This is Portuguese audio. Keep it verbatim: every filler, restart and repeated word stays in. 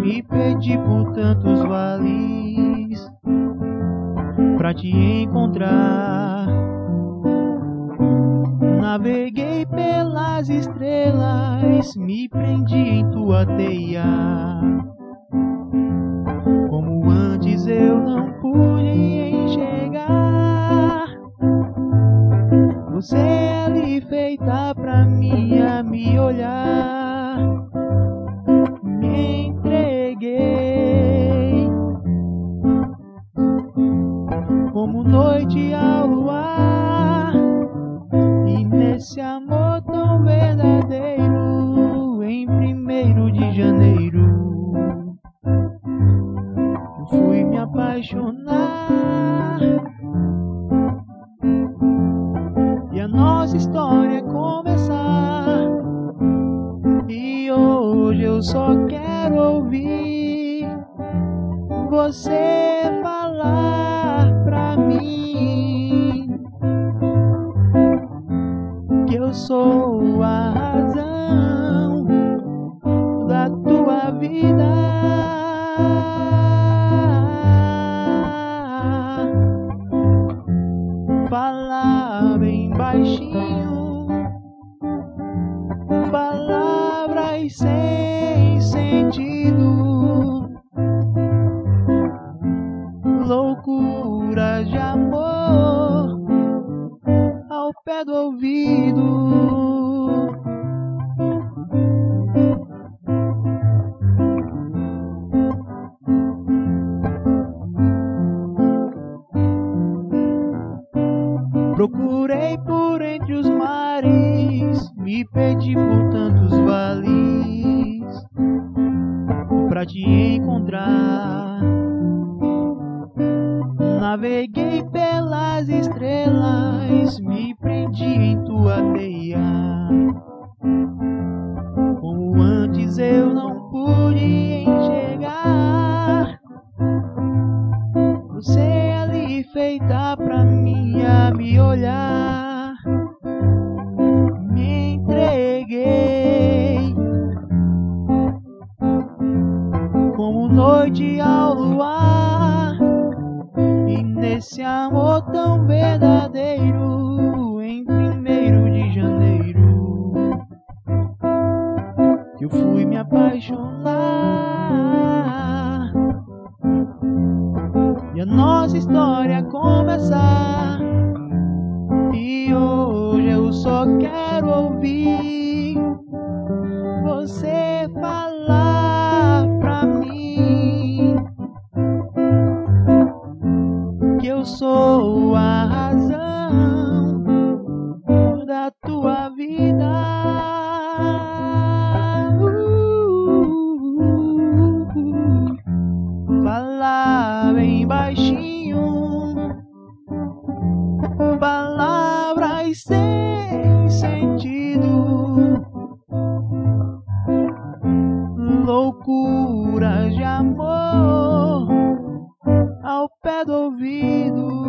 me perdi por tantos vales pra te encontrar. Naveguei pelas estrelas, me prendi em tua teia. Como antes eu não pude enxergar, você é ali feita pra mim a me olhar. Me entreguei como noite ao luar, e nesse amor tão verdadeiro, em primeiro de janeiro, eu fui me apaixonar. E a nossa história começar, e hoje eu só quero ouvir você falar pra mim que eu sou a razão da tua vida. Falar bem baixinho, palavras sem sentido, loucuras de amor ao pé do ouvido. Procurei por entre os mares, me perdi por tantos vales pra te encontrar. Naveguei pelas estrelas, me prendi em tua teia. Como antes eu não pude enxergar, você é ali feita pra mim a me olhar. Me entreguei como noite ao luar, e nesse amor tão verdadeiro, em primeiro de janeiro, eu fui me apaixonar. E a nossa história começar, e hoje eu só quero ouvir você falar pra mim que eu sou a razão da tua vida. Falar bem baixinho, palavras sem sentido, loucuras de amor ao pé do ouvido.